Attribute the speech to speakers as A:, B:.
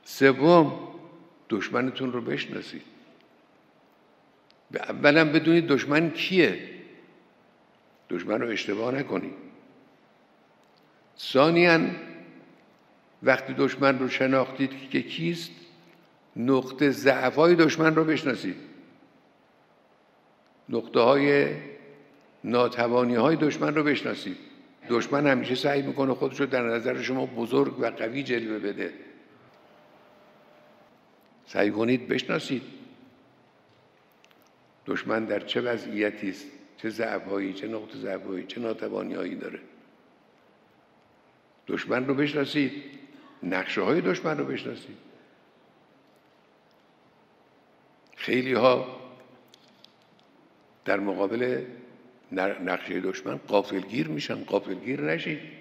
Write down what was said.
A: سوم، دشمنتون رو بشناسید. اولا بدونید دشمن کیه، دشمن رو اشتباه نکنید. ثانیاً وقتی دشمن رو شناختید که کیست، نقطه ضعف‌های دشمن رو بشناسید، نقطه‌های ناتوانی‌های دشمن رو بشناسید. دشمن همیشه سعی میکنه خودش رو در نظر شما بزرگ و قوی جلوه بده. سعی کنید بشناسید دشمن در چه وضعیتی است، چه ضعف‌هایی، چه نقطه ضعف‌هایی، چه ناتوانی‌هایی داره. دشمن رو بشناسید، نقشه‌های دشمن رو بشناسید. خیلی‌ها در مقابل نقشه دشمن غافلگیر میشن. غافلگیر نشید.